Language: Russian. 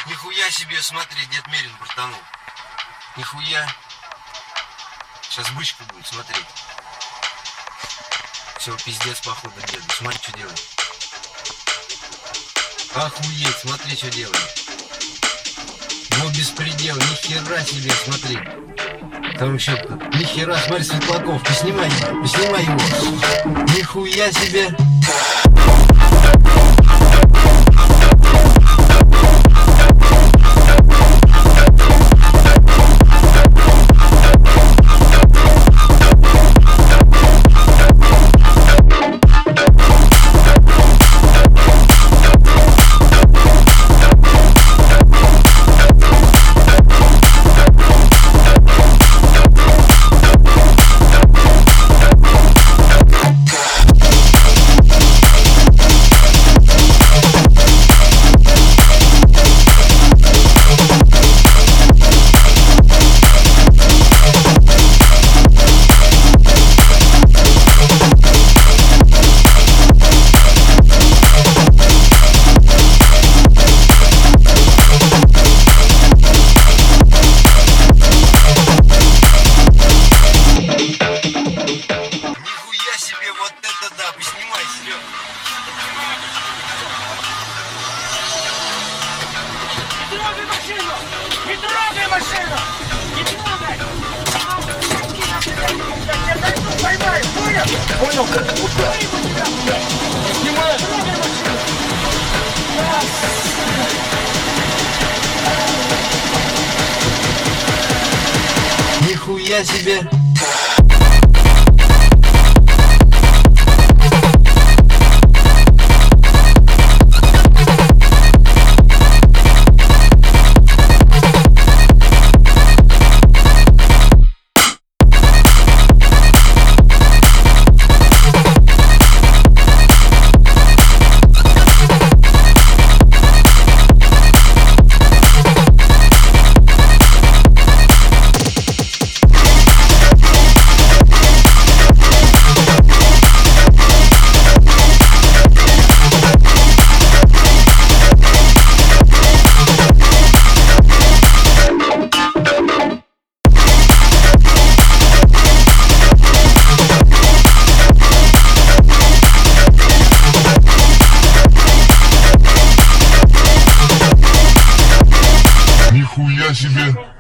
Нихуя себе, смотри, дед Мерин бортанул. Нихуя. Сейчас бычка будет, смотри. Все, пиздец, походу, деду. Смотри, что делает. Охуеть, смотри, что делает. Ну, беспредел, нихера себе, смотри. Там еще, нихера, смотри, Светлаков, поснимай его. Нихуя себе. Вот это да, поснимай, Серега. Не трогай машину! Не трогай машину! Не трогай! Я тебя дойду, поймаю, понял? Понял, как будто. Снимай! Трогай машину! Нихуя себе. Нихуя себе.